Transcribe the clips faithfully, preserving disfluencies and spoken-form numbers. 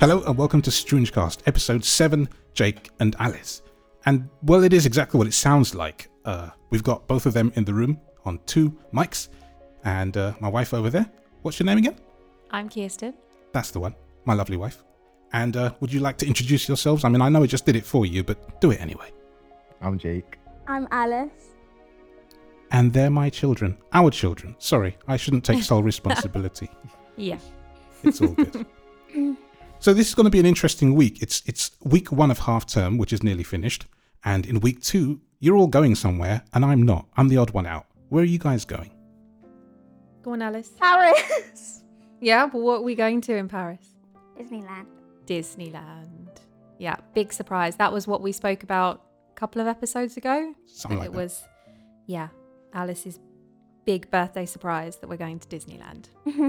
Hello and welcome to Stringecast, episode seven, Jake and Alice. And, well, it is exactly what it sounds like. Uh, we've got both of them in the room on two mics, and uh, my wife over there. What's your name again? I'm Kirsten. That's the one, my lovely wife. And uh, would you like to introduce yourselves? I mean, I know I just did it for you, but do it anyway. I'm Jake. I'm Alice. And they're my children. Our children. Sorry, I shouldn't take sole responsibility. Yeah. It's all good. So this is going to be an interesting week. It's it's week one of half term, which is nearly finished. And in week two, you're all going somewhere, and I'm not. I'm the odd one out. Where are you guys going? Go on, Alice. Paris. Yeah, but what are we going to in Paris? Disneyland. Disneyland. Yeah, big surprise. That was what we spoke about a couple of episodes ago. Something like it that. was, yeah, Alice's big birthday surprise that we're going to Disneyland.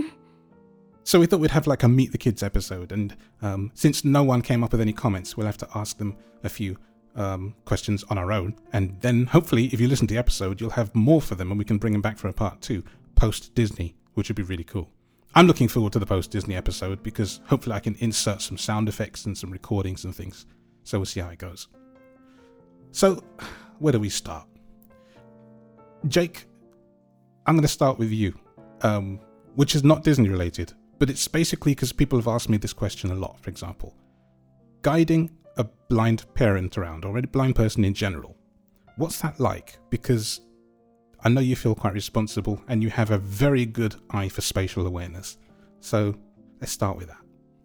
So we thought we'd have like a Meet the Kids episode, and um, since no one came up with any comments, we'll have to ask them a few um, questions on our own, and then hopefully if you listen to the episode, you'll have more for them and we can bring them back for a part two, post-Disney, which would be really cool. I'm looking forward to the post-Disney episode because hopefully I can insert some sound effects and some recordings and things, so we'll see how it goes. So, where do we start? Jake, I'm going to start with you, um, which is not Disney related. But it's basically because people have asked me this question a lot, for example. Guiding a blind parent around, or a blind person in general, what's that like? Because I know you feel quite responsible and you have a very good eye for spatial awareness. So let's start with that.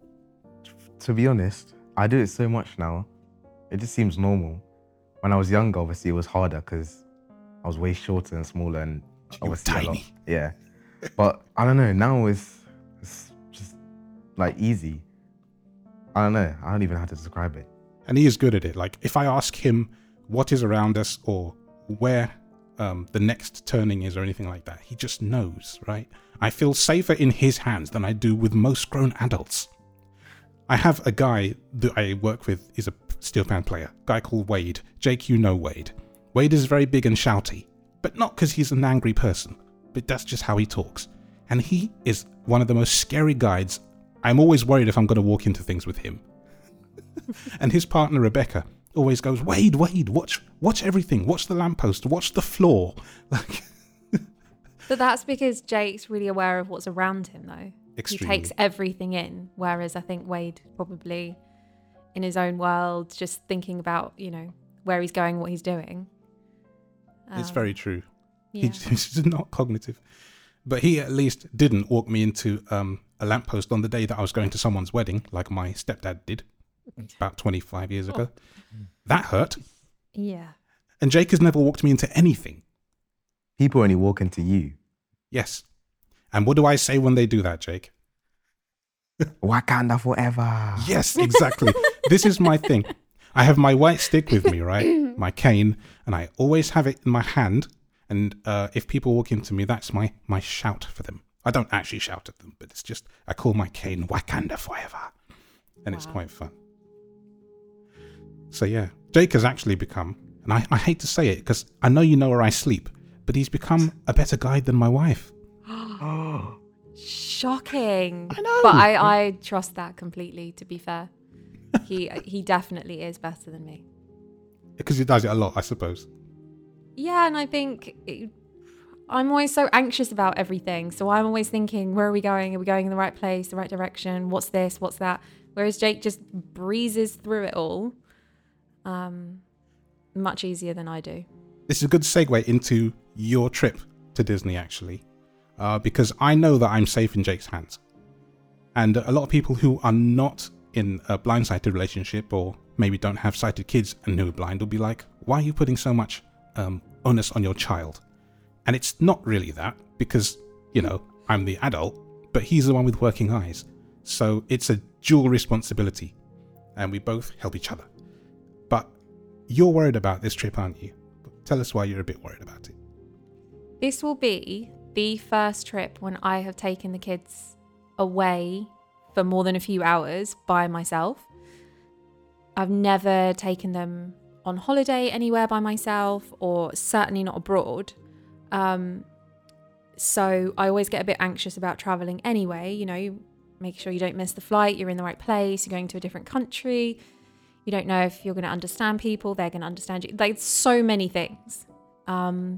To be honest, I do it so much now. It just seems normal. When I was younger, obviously it was harder because I was way shorter and smaller and You were obviously a lot. tiny. Yeah. But I don't know, now it's It's just like easy. I don't know. I don't even know how to describe it. And he is good at it. Like if I ask him what is around us or where um, the next turning is or anything like that, he just knows, right? I feel safer in his hands than I do with most grown adults. I have a guy that I work with, is a steel pan player, a guy called Wade. Jake, you know Wade. Wade is very big and shouty, but not because he's an angry person, but that's just how he talks. And he is one of the most scary guides. I'm always worried if I'm going to walk into things with him. And his partner, Rebecca, always goes, Wade, Wade, watch watch everything. Watch the lamppost. Watch the floor. Like, But that's because Jake's really aware of what's around him, though. extremely. He takes everything in, whereas I think Wade probably in his own world, just thinking about, you know, where he's going, what he's doing. It's Um, very true. Yeah. He, he's not cognitive. But he at least didn't walk me into um, a lamppost on the day that I was going to someone's wedding, like my stepdad did about twenty-five years ago. That hurt. Yeah. And Jake has never walked me into anything. People only walk into you. Yes. And what do I say when they do that, Jake? Wakanda forever. Yes, exactly. This is my thing. I have my white stick with me, right? My cane, and I always have it in my hand. And uh, if people walk into me, that's my, my shout for them. I don't actually shout at them, but it's just, I call my cane Wakanda forever. And it's Wow. quite fun. So yeah, Jake has actually become, and I, I hate to say it because I know you know where I sleep, but he's become a better guide than my wife. Shocking. I know. But I, I trust that completely, to be fair. He he definitely is better than me. Because he does it a lot, I suppose. Yeah, and I think it, I'm always so anxious about everything. So I'm always thinking, where are we going? Are we going in the right place, the right direction? What's this? What's that? Whereas Jake just breezes through it all um, much easier than I do. This is a good segue into your trip to Disney, actually, uh, because I know that I'm safe in Jake's hands. And a lot of people who are not in a blind-sighted relationship or maybe don't have sighted kids and who are blind will be like, why are you putting so much um, onus on your child? And it's not really that because, you know, I'm the adult, but he's the one with working eyes. So it's a dual responsibility and we both help each other. But you're worried about this trip, aren't you? Tell us why you're a bit worried about it. This will be the first trip when I have taken the kids away for more than a few hours by myself. I've never taken them on holiday anywhere by myself, or certainly not abroad. Um, so I always get a bit anxious about traveling anyway. You know, make sure you don't miss the flight, you're in the right place, you're going to a different country. You don't know if you're going to understand people, they're going to understand you. Like, so many things. Um,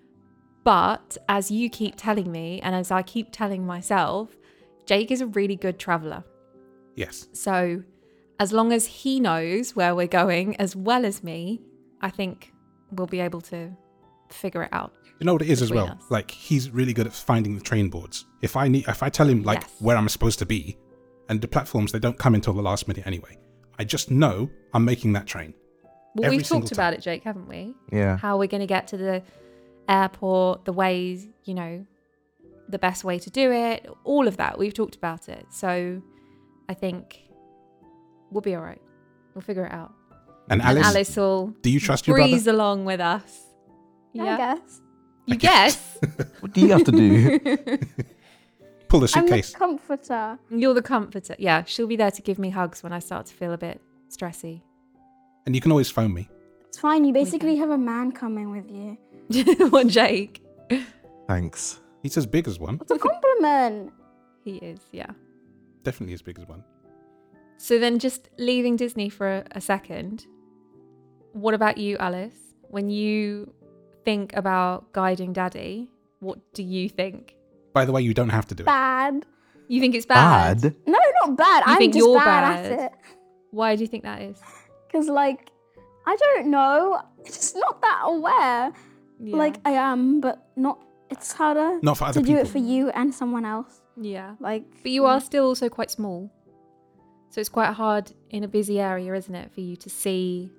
but as you keep telling me, and as I keep telling myself, Jake is a really good traveler. Yes. So as long as he knows where we're going as well as me, I think we'll be able to figure it out. You know what it is as between well? us. Like, he's really good at finding the train boards. If I need, if I tell him like Yes. where I'm supposed to be, and the platforms, they don't come until the last minute anyway. I just know I'm making that train. Well, Every we've single talked time. about it, Jake, haven't we? Yeah. How we're going to get to the airport, the ways, you know, the best way to do it, all of that. We've talked about it. So I think we'll be all right. We'll figure it out. And And Alice, Alice will do you trust your brother? breeze along with us. I guess. You guess? What do you have to do? Pull the I'm the suitcase. comforter. You're the comforter. Yeah, she'll be there to give me hugs when I start to feel a bit stressy. And you can always phone me. It's fine. You basically have a man coming with you. What, Jake? Thanks. He's as big as one. It's a compliment. He is, yeah. Definitely as big as one. So then, just leaving Disney for a, a second, what about you, Alice? When you think about guiding Daddy, what do you think? By the way, you don't have to do it. Bad. You think it's bad? Bad? No, not bad. You I'm think just you're bad, bad? at it. Why do you think that is? Because, like, I don't know. It's just not that aware. Yeah. Like, I am, but not. It's harder Not for other to do people. it for you and someone else. yeah. Like, But you are still also quite small. So it's quite hard in a busy area, isn't it, for you to see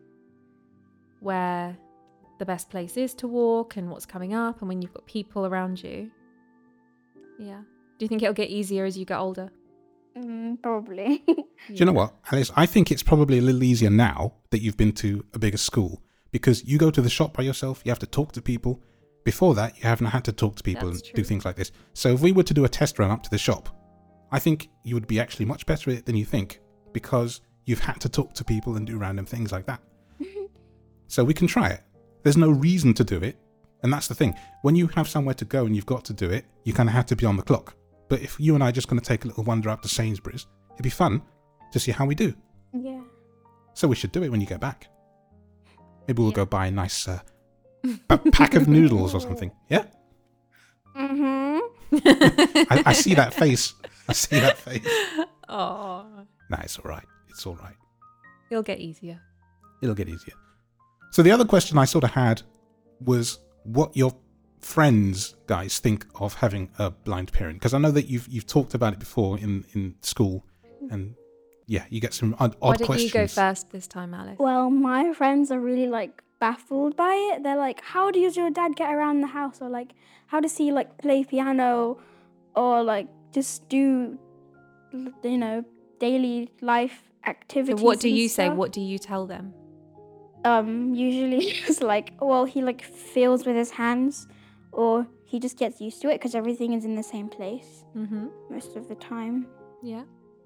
where the best place is to walk and what's coming up and when you've got people around you. Yeah. Do you think it'll get easier as you get older? mm, probably. Do you know what, Alice? I think it's probably a little easier now that you've been to a bigger school, because you go to the shop by yourself, you have to talk to people. Before that, you haven't had to talk to people That's and true. do things like this. So if we were to do a test run up to the shop, I think you would be actually much better at it than you think, because you've had to talk to people and do random things like that. So we can try it. There's no reason to do it. And that's the thing. When you have somewhere to go and you've got to do it, you kind of have to be on the clock. But if you and I are just going to take a little wander up to Sainsbury's, it'd be fun to see how we do. Yeah. So we should do it when you get back. Maybe we'll Yeah. go buy a nice uh, a pack of noodles or something. Yeah? Mm-hmm. I, I see that face. I see that face. Oh, Nah, it's all right. It's all right. it'll get easier. It'll get easier. So the other question I sort of had was what your friends, guys, think of having a blind parent. Because I know that you've you've talked about it before in, in school. And yeah, you get some odd, Why odd don't questions. you go first this time, Alice? Well, my friends are really like baffled by it. They're like, "How does your dad get around the house?" Or like, "How does he like play piano?" Or like just do, you know, daily life So activities. what do and you say? stuff. What do you tell them? Um, usually it's like, well, he like feels with his hands, or he just gets used to it because everything is in the same place Mm-hmm. most of the time. Yeah.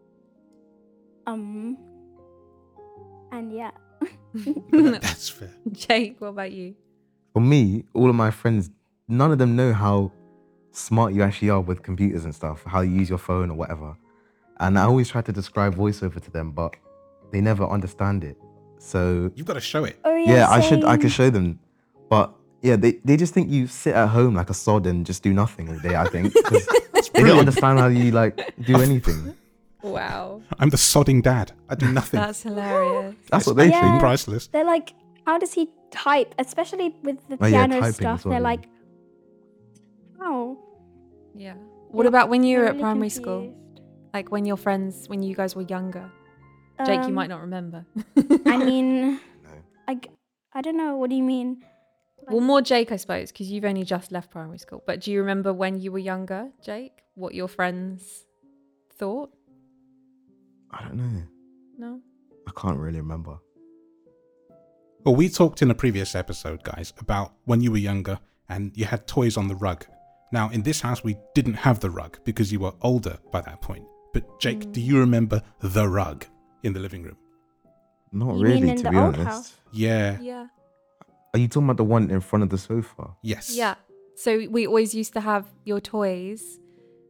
Um, and yeah. That's fair. Jake, what about you? For me, all of my friends, none of them know how smart you actually are with computers and stuff, how you use your phone or whatever. And I always try to describe voiceover to them, but they never understand it. So You've got to show it. Oh yeah. yeah, I should I same. could show them. But yeah, they, they just think you sit at home like a sod and just do nothing all day, I think. 'cause they don't understand how you like do anything. Wow. I'm the sodding dad. I do nothing. That's hilarious. That's what they Yeah. think. Priceless. They're like, how does he type? Especially with the Oh, yeah, piano typing stuff. as well, They're yeah. like, how? Yeah. What Yeah, about when you were They're at really primary school? confused. Like when your friends, when you guys were younger? Jake, you Um, might not remember. I mean, No. I, g- I don't know. What do you mean? Well, more Jake, I suppose, because you've only just left primary school. But do you remember when you were younger, Jake? What your friends thought? I don't know. No? I can't really remember. Well, we talked in a previous episode, guys, about when you were younger and you had toys on the rug. Now, in this house, we didn't have the rug because you were older by that point. But Jake, Mm. do you remember the rug in the living room? Not You mean really, in to the be old honest. house? Yeah. Yeah. Are you talking about the one in front of the sofa? Yes. Yeah. So we always used to have your toys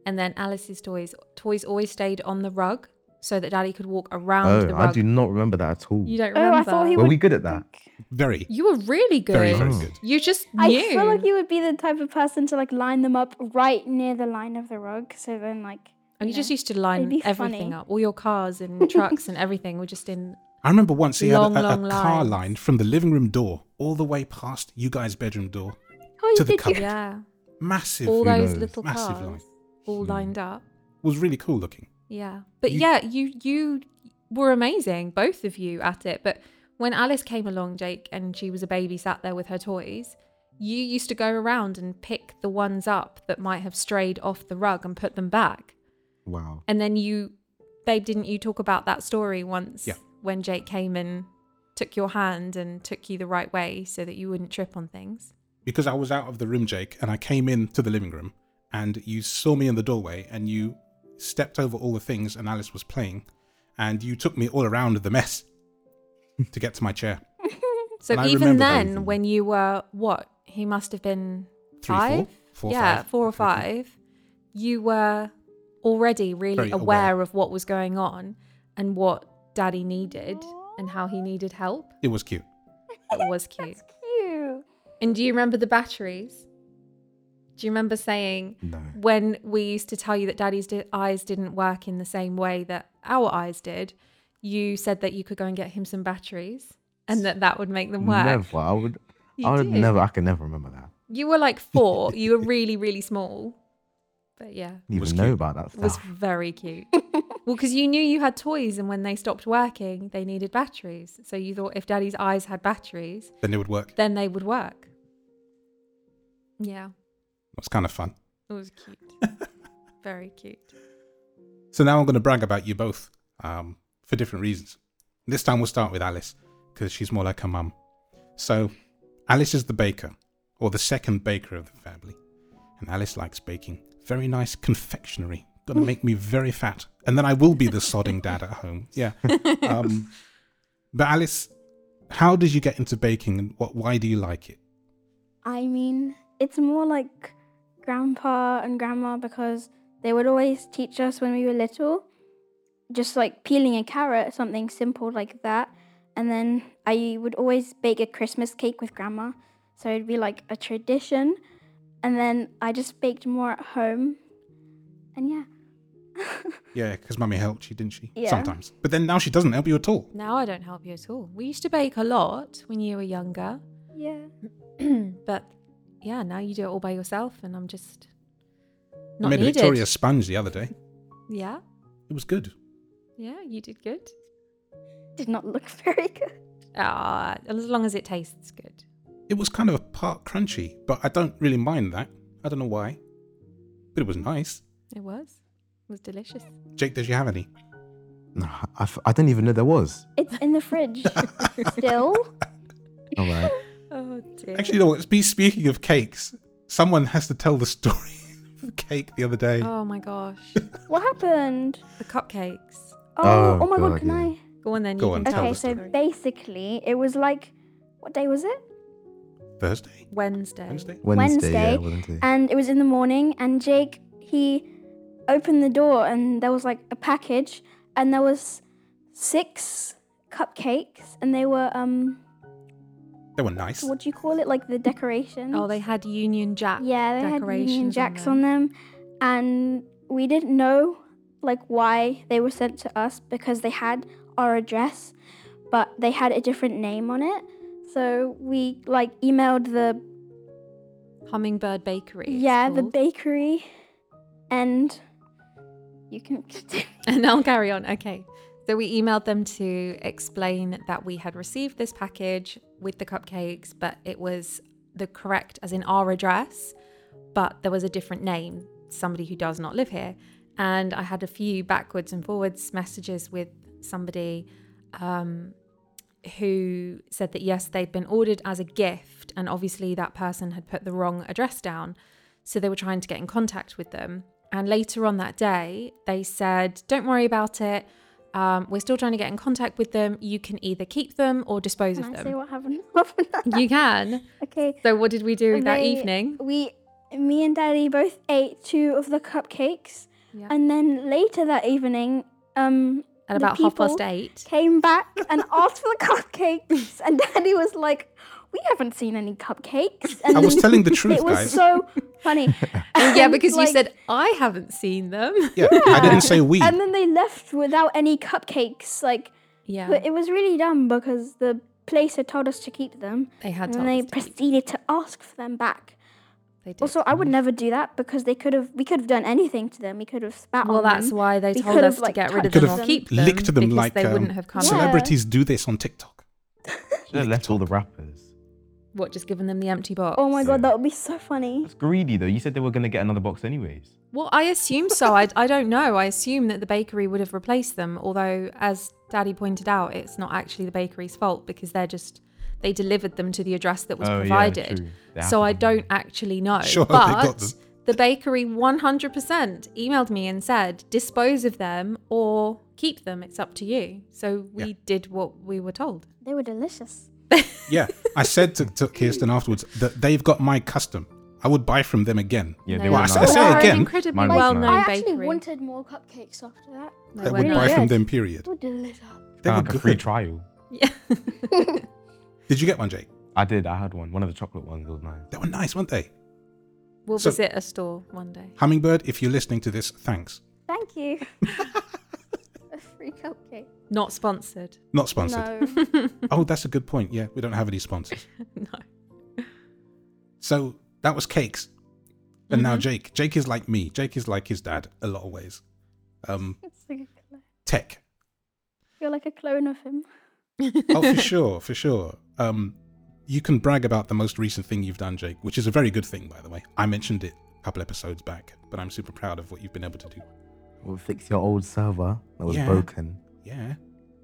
And then Alice's toys toys always stayed on the rug so that Daddy could walk around Oh, the I rug. do not remember that at all. You don't Oh, remember? I thought he Were would. we good at that? Very, You were really good. very, very Oh. good. You just I knew. feel like you would be the type of person to like line them up right near the line of the rug. So then like. and you know, just used to it'd line be everything funny. up. All your cars and trucks and everything were just in. I remember once he Long, had a, a, long a car lines. line from the living room door all the way past you guys' bedroom door. Oh, to you the did cupboard. you? Yeah. Massive. All Who those knows? little Massive cars line. all Hmm. lined up. Was really cool looking. Yeah. But You- yeah, you you were amazing, both of you at it. But when Alice came along, Jake, and she was a baby sat there with her toys, you used to go around and pick the ones up that might have strayed off the rug and put them back. Wow. And then you, babe, didn't you talk about that story once Yeah. when Jake came and took your hand and took you the right way so that you wouldn't trip on things? Because I was out of the room, Jake, and I came into the living room, and you saw me in the doorway, and you stepped over all the things, and Alice was playing, and you took me all around the mess to get to my chair. So And I even remember then, everything. when you were, what, he must have been Three, five? four, four, yeah, five, four or three, four. five. You were already really Very aware aware. of what was going on and what Daddy needed and how he needed help. It was cute. It was cute. That's cute. And do you remember the batteries? Do you remember saying No. when we used to tell you that Daddy's di- eyes didn't work in the same way that our eyes did, you said that you could go and get him some batteries and that that would make them work. Never. I would. You I would did. never. I can never remember that. You were like four. You were really, really small. But yeah, Even was know cute. about that it was stuff. very cute. Well, because you knew you had toys and when they stopped working, they needed batteries. So you thought if Daddy's eyes had batteries, Then it would work. then they would work. Yeah, It was kind of fun. it was cute. Very cute. So now I'm going to brag about you both um, for different reasons. This time we'll start with Alice because she's more like her mum. So Alice is the baker, or the second baker of the family. And Alice likes baking. Very nice confectionery. Gonna make me very fat. And then I will be the sodding dad at home. Yeah. Um, but Alice, how did you get into baking and what? Why do you like it? I mean, it's more like grandpa and grandma because they would always teach us when we were little, just like peeling a carrot, something simple like that. And then I would always bake a Christmas cake with grandma. So it'd be like a tradition. And then I just baked more at home. And yeah. Yeah, because mummy helped you, didn't she? Yeah. Sometimes. But then now she doesn't help you at all. Now I don't help you at all. We used to bake a lot when you were younger. Yeah. But yeah, now you do it all by yourself and I'm just I not made a needed. Victoria sponge the other day. Yeah, It was good. yeah, you did good. Did not look very good. Ah, as long as it tastes good. It was kind of a part crunchy, but I don't really mind that. I don't know why. But it was nice. It was. It was delicious. Jake, did you have any? No, I, f- I didn't even know there was. It's in the fridge still. All right. Oh dear. Actually, no, spe- speaking of cakes, someone has to tell the story of the cake the other day. Oh my gosh. What happened? The cupcakes. Oh, Oh, oh my god, God, can yeah. I? Go on then. Go you on, can tell tell Okay, the the so story. basically, it was like, what day was it? Thursday? Wednesday. Wednesday? Wednesday. Yeah, Wednesday, Wednesday. And it was in the morning, and Jake, he opened the door, and there was like a package, and there was six cupcakes, and they were, um, They were nice. what do you call it? Like the decorations. Oh, they had Union Jack. Yeah, they had decorations Union on Jacks them. on them, and we didn't know like why they were sent to us because they had our address, but they had a different name on it. So we like emailed the Hummingbird Bakery. it's yeah the called. bakery, and you can And I'll carry on. Okay. So we emailed them to explain that we had received this package with the cupcakes, but it was the correct, as in our address, but there was a different name, somebody who does not live here. And I had a few backwards and forwards messages with somebody um, who said that yes, they'd been ordered as a gift, and obviously that person had put the wrong address down. So they were trying to get in contact with them. And later on that day, they said, don't worry about it. Um, we're still trying to get in contact with them. You can either keep them or dispose Can of I say them. what happened? What happened? You can. Okay. So what did we do that They- evening? We me and Daddy both ate two of the cupcakes, Yeah. and then later that evening, um, At the about half past people eight. came back and asked for the cupcakes, and Daddy was like, "We haven't seen any cupcakes." And I was telling the truth, it was guys. so funny. Well, yeah, And, because you like, said I haven't seen them. Yeah, I didn't say we. And then they left without any cupcakes. Like, Yeah, but it was really dumb because the place had told us to keep them, they had and told then they us to keep- proceeded to ask for them back. They did. Also, I would never do that because they could have. We could have done anything to them. We could have spat well, on that's them. why they We told could us have, to like, get rid of touched them or them. keep them Licked them because like they um, wouldn't have come. Yeah. celebrities do this on TikTok. Should have left all the wrappers. What, just giving them the empty box? Oh my god, Yeah. that would be so funny. That's greedy though. You said they were gonna get another box anyways. Well, I assume so. I, I don't know. I assume that the bakery would have replaced them. Although, as Daddy pointed out, it's not actually the bakery's fault because they're just, they delivered them to the address that was Oh, yeah, provided. true. They have so to I be. don't actually know. Sure, they but got them. the bakery one hundred percent emailed me and said, dispose of them or keep them. It's up to you. So we Yeah. did what we were told. They were delicious. Yeah, I said to, to Kirsten afterwards that they've got my custom. I would buy from them again. Yeah, No, they Well, were I nice. say- I say they're again, an incredibly mine was well-known nice. I actually bakery. wanted more cupcakes after that. They I were would nice. buy from good. them, period. They were delicious. They were Kinda like a free good. trial. Yeah. Did you get one, Jake? I did. I had one. One of the chocolate ones was nice. They were nice, weren't they? We'll So- visit a store one day. Hummingbird, if you're listening to this, thanks. Thank you. A free cupcake. Not sponsored. Not sponsored. No. Oh, that's a good point. Yeah, we don't have any sponsors. No. So that was cakes. And now Mhm. Jake. Jake is like me. Jake is like his dad a lot of ways. Um, It's like a clone. tech. You're like a clone of him. Oh, for sure, for sure. Um, you can brag about the most recent thing you've done, Jake, which is a very good thing, by the way. I mentioned it a couple episodes back, but I'm super proud of what you've been able to do. We'll fix your old server that was Yeah. broken. Yeah.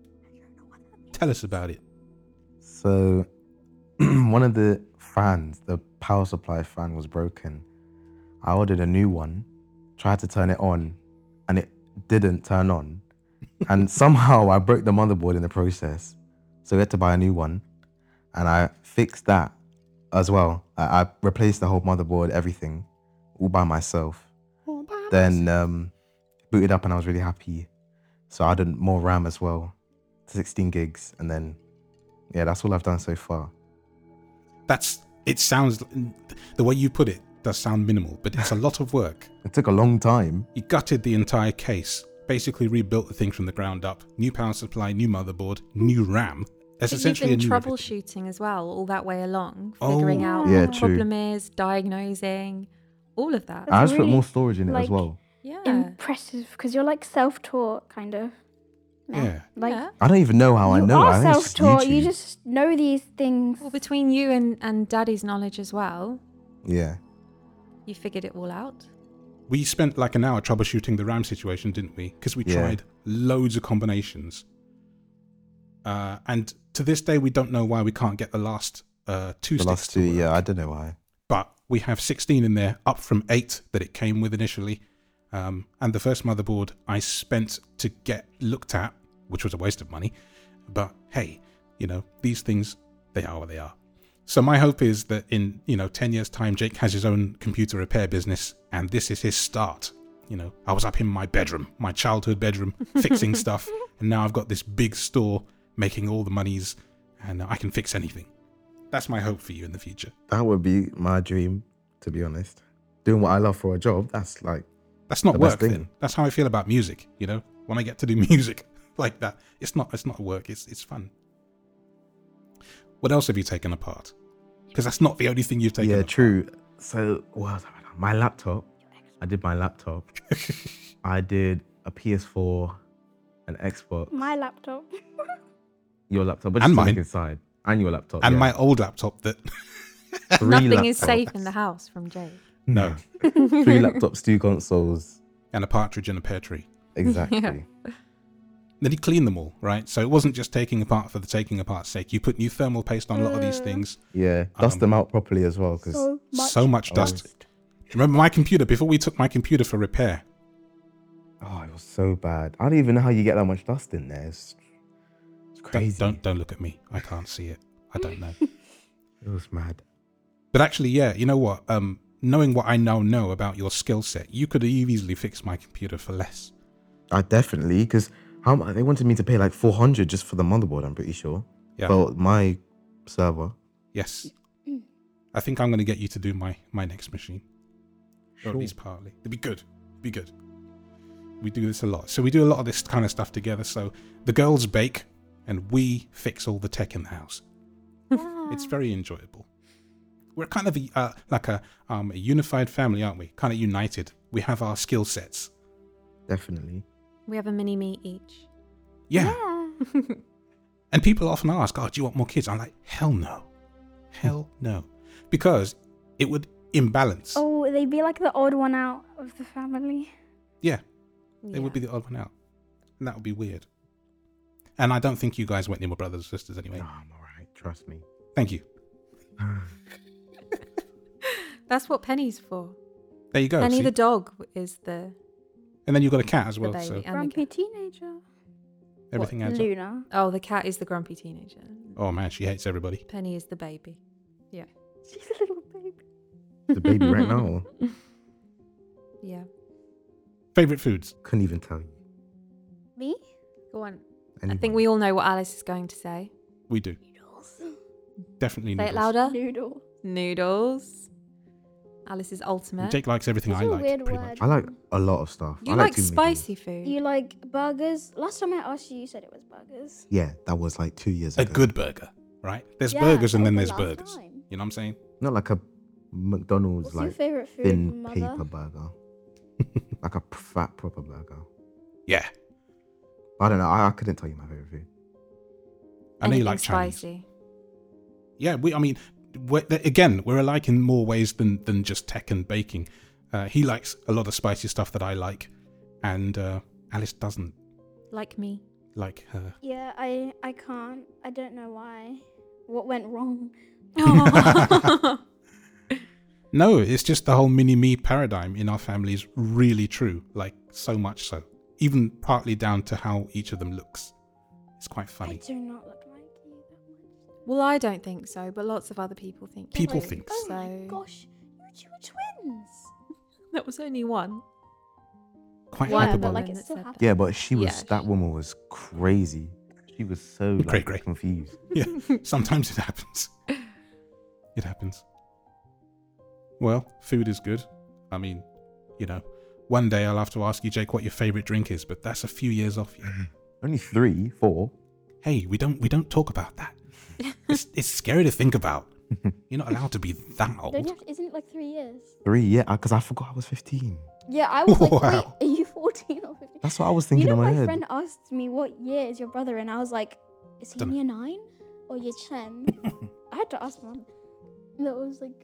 Tell us about it. So one of the fans, the power supply fan, was broken. I ordered a new one, tried to turn it on, and it didn't turn on. And somehow I broke the motherboard in the process. So we had to buy a new one. And I fixed that as well. I, I replaced the whole motherboard, everything, all by myself. Then um, booted up and I was really happy. So I added more RAM as well, sixteen gigs. And then, yeah, that's all I've done so far. That's, it sounds, the way you put it does sound minimal, but it's a lot of work. It took a long time. You gutted the entire case, basically rebuilt the thing from the ground up. New power supply, new motherboard, new RAM. That's But you've essentially been a new everything. troubleshooting as well, all that way along, Oh, figuring out yeah, what the true. problem is, diagnosing, all of that. That's I just put really, more storage in it as like, well. Yeah. Impressive, because you're like self-taught, kind of. Yeah. Like, Yeah. I don't even know how I you know. are I think it's self-taught. You YouTube. just know these things. Well, between you and, and Daddy's knowledge as well, Yeah. you figured it all out. We spent like an hour troubleshooting the RAM situation, didn't we? Because we Yeah. tried loads of combinations. Uh, and to this day, we don't know why we can't get the last uh, two The sticks last to two, work. yeah, I don't know why. But we have sixteen in there, up from eight that it came with initially. Um, and the first motherboard I spent to get looked at, which was a waste of money. But hey, you know, these things, they are what they are. So my hope is that in, you know, ten years time, Jake has his own computer repair business and this is his start. You know, I was up in my bedroom, my childhood bedroom, fixing stuff. And now I've got this big store making all the monies and I can fix anything. That's my hope for you in the future. That would be my dream, to be honest. Doing what I love for a job, that's like, That's not The best work thing. then. That's how I feel about music, you know? When I get to do music like that, it's not it's not work, it's it's fun. What else have you taken apart? Because that's not the only thing you've taken yeah, apart. true. So, what else have I done? My laptop. I did my laptop. I did a P S four, an Xbox, My laptop. your laptop, but And just mine. something inside, and your laptop. And yeah. my old laptop that Three Nothing is laptops. safe in the house from Jake. no. Three laptops, two consoles. And a partridge and a pear tree. Exactly. Yeah. Then you clean them all, right? So it wasn't just taking apart for the taking apart's sake. You put new thermal paste on a lot of these Uh. things. Yeah, dust Um, them out properly as well, because So much. So much dust. Remember my computer, before we took my computer for repair, oh, it was so bad. I don't even know how you get that much dust in there. It's, it's don't, crazy. don't don't look at me. I can't see it. I don't know. It was mad. But actually, yeah, you know what? Um, knowing what I now know about your skill set, you could have easily fixed my computer for less. I definitely, because how mu- they wanted me to pay like four hundred just for the motherboard. I'm pretty sure. Yeah. For my server. Yes. I think I'm going to get you to do my, my next machine. Or Sure. at least partly. It'd be good. It'd be good. We do this a lot. So we do a lot of this kind of stuff together. So the girls bake and we fix all the tech in the house. It's very enjoyable. We're kind of a, uh, like a, um, a unified family, aren't we? Kind of united. We have our skill sets. Definitely. We have a mini me each. Yeah. Yeah. And people often ask, oh, do you want more kids? I'm like, hell no. Hell no. Because it would imbalance. Oh, they'd be like the odd one out of the family. Yeah, they Yeah. would be the odd one out. And that would be weird. And I don't think you guys went near my brothers and sisters anyway. No, I'm alright. Trust me. Thank you. That's what Penny's for. There you go. Penny see? the dog is the, And then you've got a cat as the well. baby. So and the Grumpy cat. teenager. everything adds up. Luna. Oh, the cat is the grumpy teenager. Oh man, she hates everybody. Penny is the baby. She's a little baby. The baby right now. Yeah. Favorite foods? Couldn't even tell you. Me? Go on. I Anyone. think we all know what Alice is going to say. We do. Noodles. Definitely Say it noodles. louder. Noodle. Noodles. Alice's ultimate. Jake likes everything That's I a like, weird pretty word. much. I like a lot of stuff. You I like too many spicy things. food. You like burgers? Last time I asked you, you said it was burgers. Yeah, that was like two years A ago. good burger, right? There's Yeah, burgers and that then was there's the last burgers. time. You know what I'm saying? Not like a McDonald's What's your like favorite food, thin mother? paper burger. Like a p- fat proper burger. Yeah. I don't know. I, I couldn't tell you my favorite food. I know you Anything like Chinese. spicy. Yeah, we. I mean, we're, again, we're alike in more ways than than just tech and baking. Uh, he likes a lot of spicy stuff that I like, and uh, Alice doesn't Like me. like her. Yeah, I I can't. I don't know why. What went wrong? No, it's just the whole mini-me paradigm in our family is really true. Like, so much so. Even partly down to how each of them looks. It's quite I funny. do not look like you that much. Well, I don't think so, but lots of other people think. People so. think Oh so. my gosh, you two are twins. That was only one. Quite One, Yeah, hyperbole. but like Woman it still that said happened. Yeah, but she was Yeah, that she- woman was crazy. She was so Cray like, cray. confused. Yeah, sometimes it happens. It happens. Well, food is good. I mean, you know, one day I'll have to ask you, Jake, what your favorite drink is, but that's a few years off yet. Only three, four. Hey, we don't we don't talk about that. It's, it's scary to think about. You're not allowed to be that Don't you old. have to, isn't it like three years? Three, yeah, because I forgot I was fifteen. Yeah, I was like, Wow. wait, are you fourteen or fifteen? That's what I was You thinking know, in my, my head. friend asked me what year is your brother, and I was like, is he in Dunno. year nine or year ten? I had to ask mom. That was like,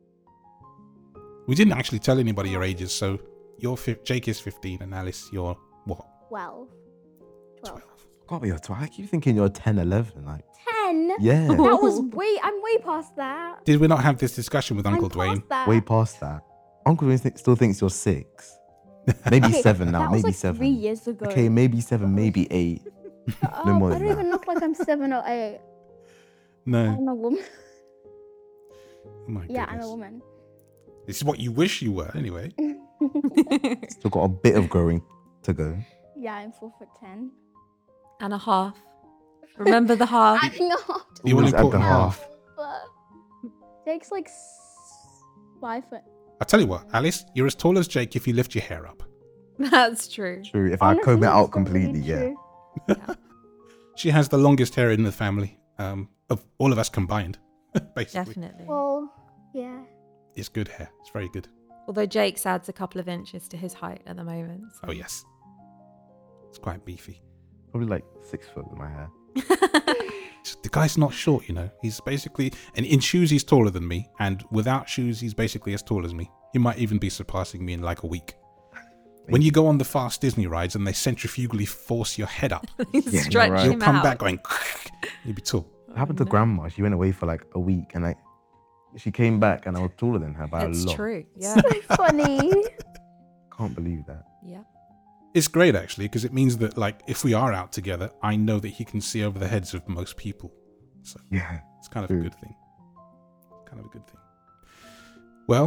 We didn't actually tell anybody your ages, so you're fi- Jake is fifteen and Alice, you're what? twelve. twelve. God, you're twelve. I keep thinking you're ten, eleven. Like, ten? yeah, That was way, I'm way past that. Did we not have this discussion with Uncle I'm Dwayne? past that. way past that. Uncle Dwayne th- still thinks you're six. Maybe Okay, seven now. that was Maybe like seven. three years ago. Okay, maybe seven, maybe eight. Shut no up. more I than don't that. even look like I'm seven or eight. No. I'm a woman. Oh my Yeah, I'm goodness. a woman. This is what you wish you were, anyway. Still got a bit of growing to go. Yeah, I'm four foot ten. And a half. Remember the half. I'm not. The all Always at the important half. But Jake's like s- five foot. I'll tell you what, Alice, you're as tall as Jake if you lift your hair up. That's true. True. If I comb Honestly, it out it's probably completely, yeah. true. Yeah. She has the longest hair in the family, um, of all of us combined, basically. Definitely. Well, yeah. It's good hair. It's very good. Although Jake's adds a couple of inches to his height at the moment. so- Oh, yes. It's quite beefy. Probably like six foot with my hair. The guy's not short, you know. He's basically, and in shoes he's taller than me, and without shoes he's basically as tall as me. He might even be surpassing me in like a week. When you go on the fast Disney rides and they centrifugally force your head up, Yeah, Stretch you're right. you'll him come out. back going, you'll be tall. It happened to Oh, no. grandma. She went away for like a week and like she came back and I was taller than her by It's a lot. true. Yeah. So funny. Can't believe that. Yeah. It's great actually, because it means that like if we are out together, I know that he can see over the heads of most people. So Yeah. it's kind of True. a good thing. Kind of a good thing. Well,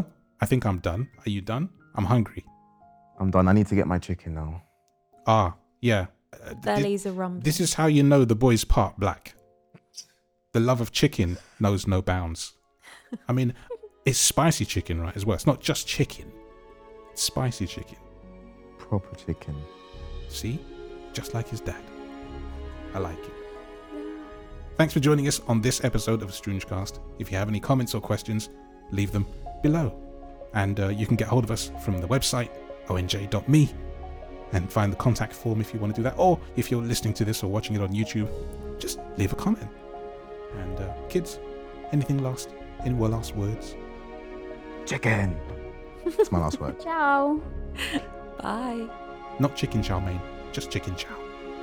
I think I'm done. Are you done? I'm hungry. I'm done. I need to get my chicken now. Ah, yeah. Uh, thi- Bellies are rumbling. this is how you know the boy's part black. The love of chicken knows no bounds. I mean, it's spicy chicken, right, as well. It's not just chicken. It's spicy chicken. Proper chicken. See? Just like his dad. I like it. Thanks for joining us on this episode of Stroongecast. If you have any comments or questions, leave them below. And uh, you can get hold of us from the website, o n j dot m e, and find the contact form if you want to do that. Or if you're listening to this or watching it on YouTube, just leave a comment. And uh, kids, anything last? Any more last words? Chicken. That's my last word. Ciao. Bye. Not chicken chow mein, just chicken chow.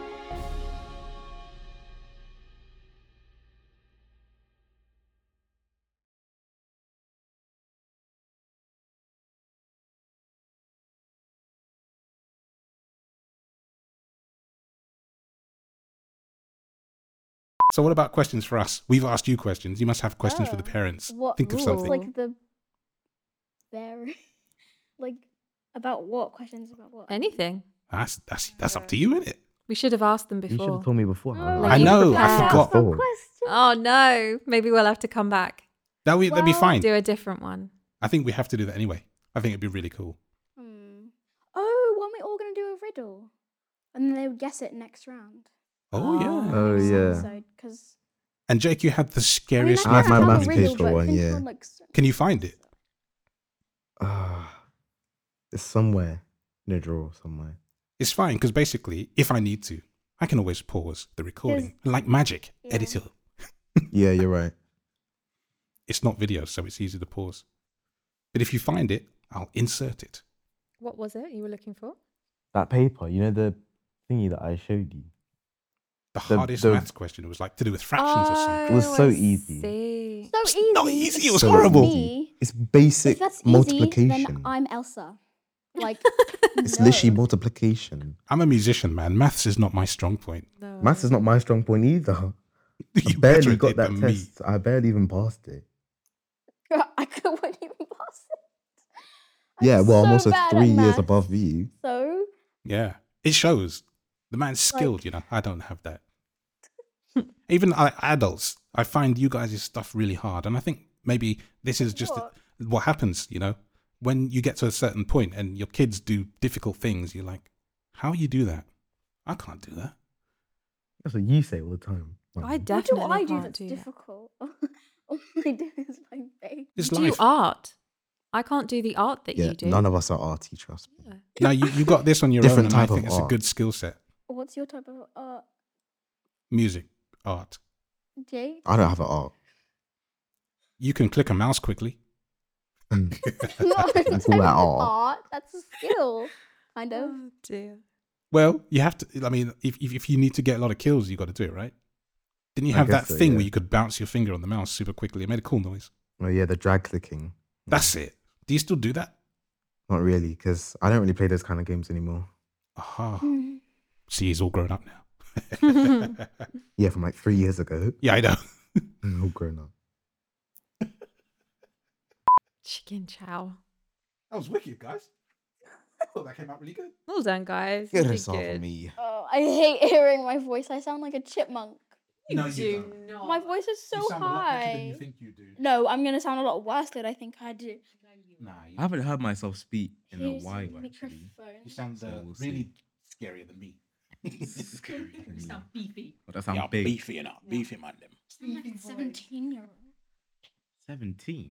So what about questions for us? We've asked you questions. You must have questions for the Oh, parents. What? Think of what's something. like the very like about what questions about what? Anything. That's that's that's up to you, isn't it? We should have asked them You should before. have told me before. Oh, Like I you know. I prepared. forgot. Thought. Question. Oh no. Maybe we'll have to come back. That would that'd be Well, fine. Do a different one. I think we have to do that anyway. I think it'd be really cool. Hmm. Oh, weren't we all gonna do a riddle, and then they would guess it next round? Oh, yeah. Oh, yeah. Because And Jake, you had the I mean, scariest I have math my problem. maths in case history. for one, yeah. Can you find it? Uh, it's somewhere in a drawer somewhere. It's fine because basically, if I need to, I can always pause the recording. Like magic, Yeah. edit it. Yeah, you're right. It's not video, so it's easy to pause. But if you find it, I'll insert it. What was it you were looking for? That paper, you know the thingy that I showed you. The The- hardest the- maths question was like to do with fractions or something. It was Oh, so I easy. see. so It's easy. not easy, it was So horrible. Me, It's basic if that's easy, multiplication. then I'm Elsa. Like It's no. literally multiplication. I'm a musician, man. Maths is not my strong point. No. Maths is not my strong point either. I You better barely at got it that than me. test. I barely even passed it. I couldn't even pass it. I'm Yeah, well, I'm so also bad at three years maths. above you. So Yeah, it shows. The man's skilled, you know. I don't have that. Even I, adults, I find you guys' stuff really hard. And I think maybe this is just What? what happens, you know. When you get to a certain point and your kids do difficult things, you're like, how you do that? I can't do that. That's what you say all the time. I Mum. what definitely do I do can't that's do that. difficult? All I do is my face. It's Do life. art. I can't do the art that Yeah, you do. none of us are arty, trust me. Yeah. No, you, you got this on your Different own, and I type of think it's a art. good skill set. What's your type of art, Music, art. Jake? I don't have an art. You can click a mouse quickly. No, That's all that art. art. That's a skill, kind of. Oh dear. Well, you have to. I mean, if if, if you need to get a lot of kills, you got to do it, right? Didn't you I have that guess so, thing yeah. where you could bounce your finger on the mouse super quickly? It made a cool noise. Oh yeah, the drag clicking. That's it. Do you still do that? Not really, because I don't really play those kind of games anymore. Aha. Hmm. See, he's all grown up now. Yeah, from like three years ago. Yeah, I know. All grown up. Chicken chow. That was wicked, guys. I thought that came out really good. Well done, guys. Get You us did off good. of me. Oh, I hate hearing my voice. I sound like a chipmunk. No, you do don't. not. My voice is so you sound a lot better than high. you think you do. No, I'm gonna sound a lot worse than I think I do. Nah, you, I haven't heard myself speak in a Here's while, the actually. microphone. you sound So uh, we'll see. really scarier than me. Scary for me. beefy. But that sounds Yeah, big. beefy, you know. Beefy, man. Them. I'm like a seventeen year old. seventeen.